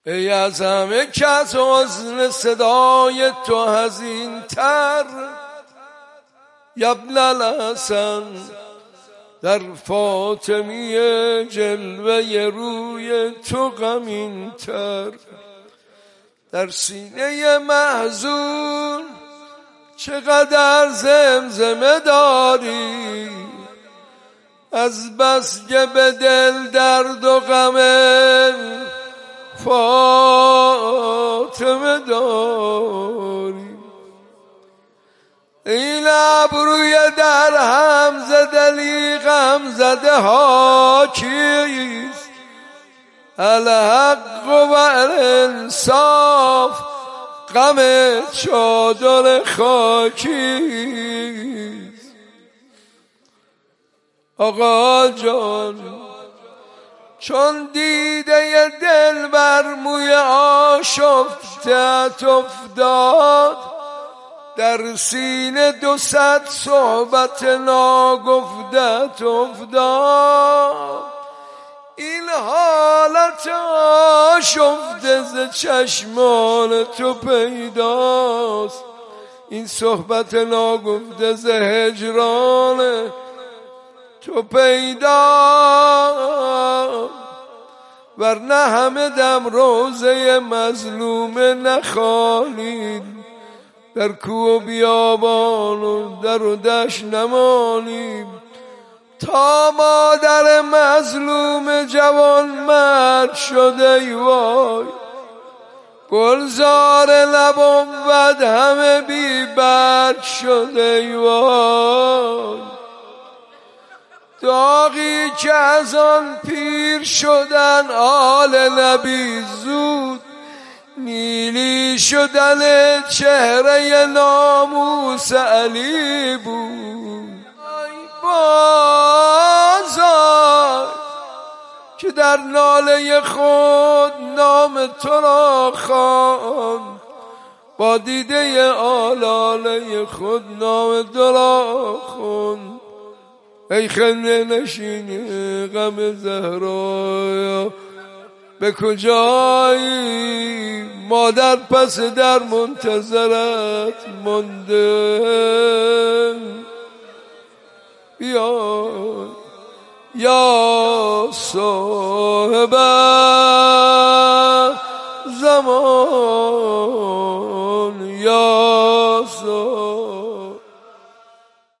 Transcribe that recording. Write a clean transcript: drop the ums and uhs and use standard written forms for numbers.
ای از همه کس حسن صدای تو حزین تر، یبن الحسن در فاطمی جلوه روی تو غمین تر. در سینه محزون چقدر زمزمه داری، از بس که به دل درد و غم فاطمه داری. این ابروی در هم زدلی غم زده ها کیست؟ الحق و الانصاف غم چادر خاکیست. آقا جان چون دیده دل بر موی آشفتت افتاد، در سینه 200 صحبت ناگفتت افتاد. این حالت آشفته ز چشمان تو پیداست، این صحبت ناگفته ز هجران تو پیداست. ورنه همه دم روزه مظلوم نخوانید، در کوه و بیابان و در و دشت نمانید، تا مادر مظلوم جوان مرد شده ای وای. گلزار لبم ود همه بی برگ شده ای وای. داغی که از آن پیر شدن آل نبی زود، نیلی شدن چهره ناموس علی بود. ای بازار که در ناله خود نام تو را خواند، با دیده آلاله خود نام تو را خواند. ای خنده نشین غم زهرا به کجایی؟ مادر پس در منتظرت مانده. بیا یا صاحب